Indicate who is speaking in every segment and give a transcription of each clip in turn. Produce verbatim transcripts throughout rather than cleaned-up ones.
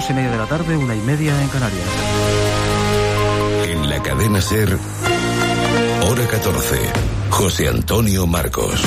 Speaker 1: dos y media de la tarde, una y media en Canarias.
Speaker 2: En la cadena SER, hora catorce, José Antonio Marcos.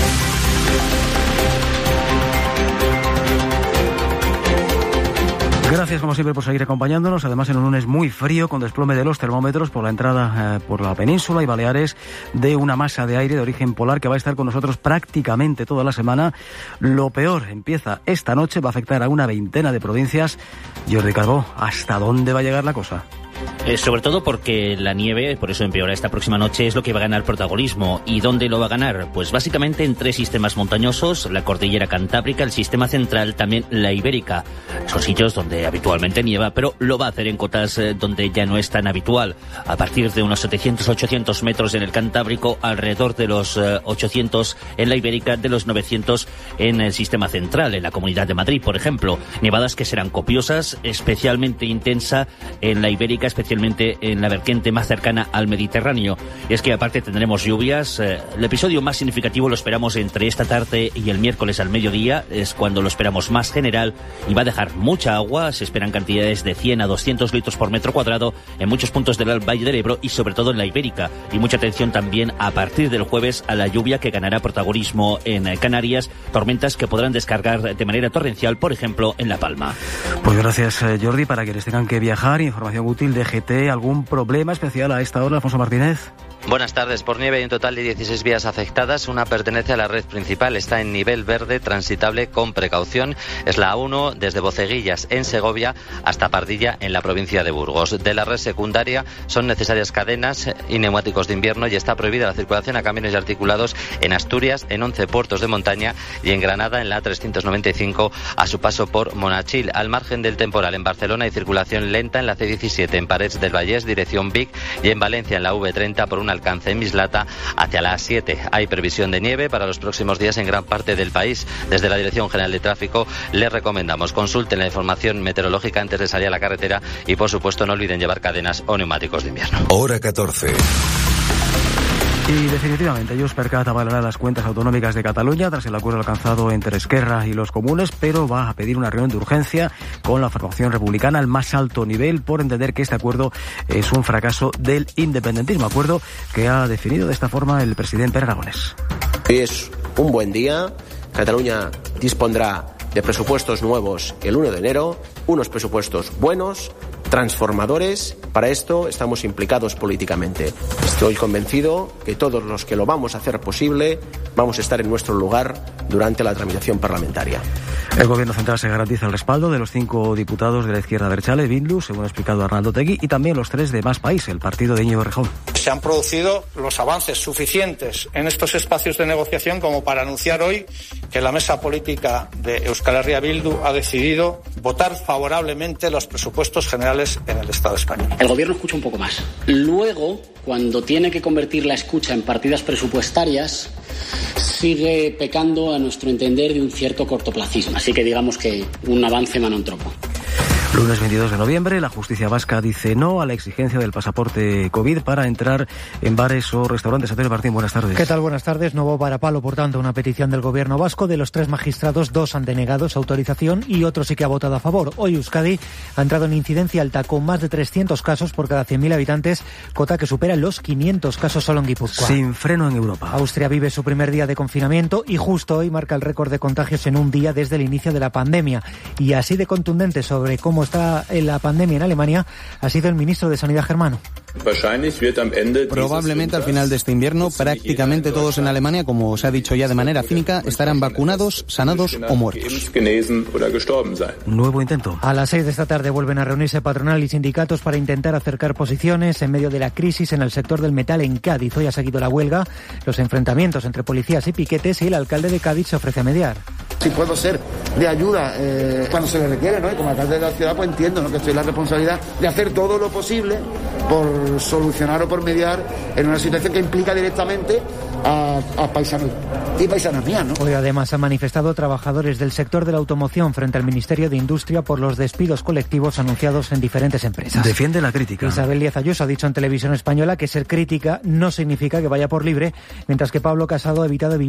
Speaker 1: Gracias como siempre por seguir acompañándonos, además en un lunes muy frío con desplome de los termómetros por la entrada eh, por la península y Baleares de una masa de aire de origen polar que va a estar con nosotros prácticamente toda la semana. Lo peor empieza esta noche, va a afectar a una veintena de provincias. Jordi Calvo, ¿hasta dónde va a llegar la cosa?
Speaker 3: Eh, sobre todo porque la nieve, por eso empeora esta próxima noche, es lo que va a ganar protagonismo. ¿Y dónde lo va a ganar? Pues básicamente en tres sistemas montañosos, la cordillera Cantábrica, el sistema central, también la Ibérica. Son sitios donde habitualmente nieva, pero lo va a hacer en cotas eh, donde ya no es tan habitual. A partir de unos setecientos a ochocientos metros en el Cantábrico, alrededor de los eh, ochocientos en la Ibérica, de los novecientos en el sistema central, en la Comunidad de Madrid, por ejemplo. Nevadas que serán copiosas, especialmente intensa en la Ibérica, especialmente en la vertiente más cercana al Mediterráneo. Y es que aparte tendremos lluvias. Eh, el episodio más significativo lo esperamos entre esta tarde y el miércoles al mediodía, es cuando lo esperamos más general y va a dejar mucha agua. Se esperan cantidades de cien a doscientos litros por metro cuadrado en muchos puntos del Valle del Ebro y sobre todo en la Ibérica. Y mucha atención también a partir del jueves a la lluvia que ganará protagonismo en Canarias, tormentas que podrán descargar de manera torrencial, por ejemplo, en La Palma.
Speaker 1: Pues gracias, Jordi. Para quienes tengan que viajar, información útil de G T. ¿Algún problema especial a esta hora, Alfonso Martínez?
Speaker 4: Buenas tardes. Por nieve hay un total de dieciséis vías afectadas. Una pertenece a la red principal. Está en nivel verde, transitable con precaución. Es la A uno desde Boceguillas en Segovia hasta Pardilla en la provincia de Burgos. De la red secundaria son necesarias cadenas y neumáticos de invierno y está prohibida la circulación a camiones y articulados en Asturias, en once puertos de montaña y en Granada en la A trescientos noventa y cinco a su paso por Monachil. Al margen del temporal en Barcelona hay circulación lenta en la C diecisiete en Parets del Vallès dirección Vic y en Valencia en la V treinta por un alcance en Mislata hacia la A siete. Hay previsión de nieve para los próximos días en gran parte del país. Desde la Dirección General de Tráfico les recomendamos consulten la información meteorológica antes de salir a la carretera y por supuesto no olviden llevar cadenas o neumáticos de invierno.
Speaker 2: Hora catorce.
Speaker 1: Y definitivamente, Junts per Cat avalará las cuentas autonómicas de Cataluña tras el acuerdo alcanzado entre Esquerra y los comunes, pero va a pedir una reunión de urgencia con la formación republicana al más alto nivel por entender que este acuerdo es un fracaso del independentismo, acuerdo que ha definido de esta forma el presidente Pere Aragonés.
Speaker 5: Hoy es un buen día. Cataluña dispondrá de presupuestos nuevos el uno de enero, unos presupuestos buenos, transformadores. Para esto estamos implicados políticamente. Estoy convencido que todos los que lo vamos a hacer posible vamos a estar en nuestro lugar durante la tramitación parlamentaria.
Speaker 1: El Gobierno central se garantiza el respaldo de los cinco diputados de la izquierda abertzale, Bildu, según ha explicado Arnaldo Otegi, y también los tres de Más País, el partido de Íñigo Errejón.
Speaker 6: Se han producido los avances suficientes en estos espacios de negociación como para anunciar hoy que la mesa política de Euskal Herria Bildu ha decidido votar favorablemente los presupuestos generales en el Estado español.
Speaker 7: El Gobierno escucha un poco más. Luego, cuando tiene que convertir la escucha en partidas presupuestarias, sigue pecando, a nuestro entender, de un cierto cortoplacismo. Así que digamos que un avance mano en tropo.
Speaker 1: Lunes veintidós de noviembre, la justicia vasca dice no a la exigencia del pasaporte COVID para entrar en bares o restaurantes. Antonio Martín, buenas tardes.
Speaker 8: ¿Qué tal? Buenas tardes. Nuevo varapalo, por tanto, una petición del gobierno vasco. De los tres magistrados, dos han denegado esa autorización y otro sí que ha votado a favor. Hoy Euskadi ha entrado en incidencia alta con más de trescientos casos por cada cien mil habitantes, cota que supera los quinientos casos solo en Guipúzcoa.
Speaker 1: Sin freno en Europa.
Speaker 8: Austria vive su primer día de confinamiento y justo hoy marca el récord de contagios en un día desde el inicio de la pandemia. Y así de contundente sobre cómo está la pandemia en Alemania ha sido el ministro de Sanidad germano.
Speaker 9: Probablemente al final de este invierno prácticamente todos en Alemania, como se ha dicho ya de manera cínica, estarán vacunados, sanados o muertos.
Speaker 1: Nuevo intento.
Speaker 8: A las seis de esta tarde vuelven a reunirse patronal y sindicatos para intentar acercar posiciones en medio de la crisis en el sector del metal en Cádiz. Hoy ha seguido la huelga, los enfrentamientos entre policías y piquetes y el alcalde de Cádiz se ofrece a mediar.
Speaker 10: Si puedo ser de ayuda eh, cuando se le requiere, ¿no? Y como alcalde de la ciudad, pues entiendo, ¿no?, que estoy en la responsabilidad de hacer todo lo posible por solucionar o por mediar en una situación que implica directamente a, a paisanos y paisanas mías, ¿no?
Speaker 8: Hoy además han manifestado trabajadores del sector de la automoción frente al Ministerio de Industria por los despidos colectivos anunciados en diferentes empresas.
Speaker 1: Defiende la crítica.
Speaker 8: Isabel Díaz Ayuso ha dicho en Televisión Española que ser crítica no significa que vaya por libre, mientras que Pablo Casado ha evitado